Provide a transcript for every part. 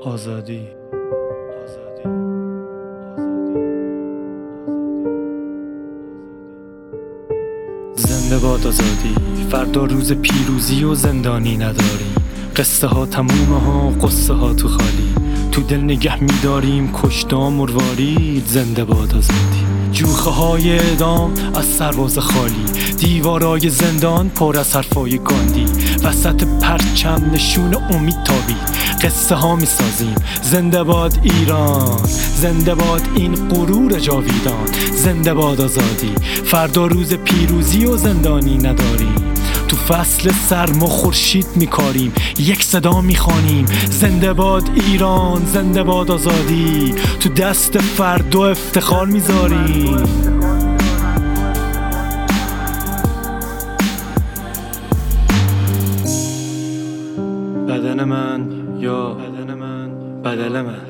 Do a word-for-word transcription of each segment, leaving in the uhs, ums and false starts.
آزادی. زنده باد آزادی. فردا روز پیروزی و زندانی نداریم. قصه ها تمومه ها، قصه ها تو خالی. تو دل نگه میداریم کشته مروارید. زنده باد آزادی. جوخه های اعدام از سرباز خالی، دیوارای زندان پر از حرفای گاندی. وسط پرچم نشون امید تابید. قصه ها می سازیم. زنده باد ایران، زنده باد این غرور جاویدان. زنده باد آزادی. فردا روز پیروزی و زندانی نداریم. تو فصل سرما خورشید میکاریم، یک صدا میخوانیم. زنده باد ایران، زنده باد آزادی. تو دست فردا افتخار میذاریم. بدن من یا بدن من بدل من.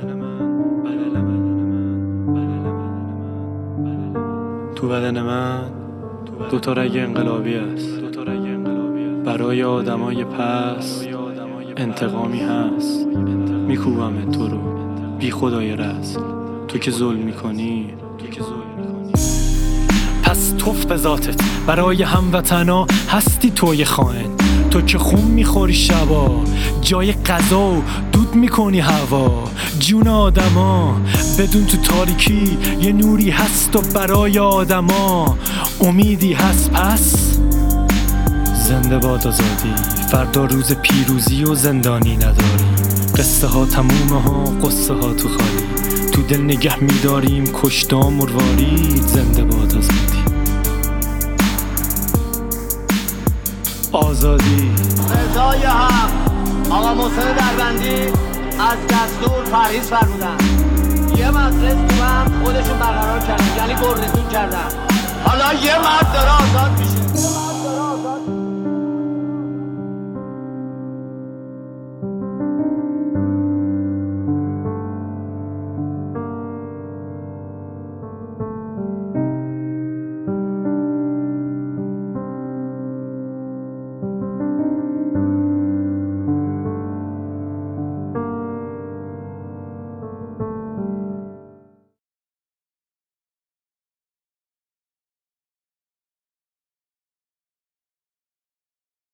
تو بدن من دوتا رگ انقلابی است. برای آدمای پس انتقامی هست. میکوبم تو رو بی خدای رسل. تو که ظلم میکنی پس توف به ذاتت. برای هموطنا هستی توی خائن. تو که خون میخوری شبا، جای غذا و دود میکنی هوا. جون آدما بدون تو تاریکی یه نوری هست و برای آدما امیدی هست. پس زنده باد آزادی. فردا روز پیروزی و زندانی نداریم. قصه ها تمومه ها، قصه ها تو خالی. تو دل نگه میداریم کشته مروارید. زنده باد آزادی. آزادی. رضای حق آقا محسن دربندی از دستور پرهیز فرمودن. یه مجلس تو هم خودشون برقرار کردن، یعنی گردشون کردن. حالا یه مرد داره آزاد میشه.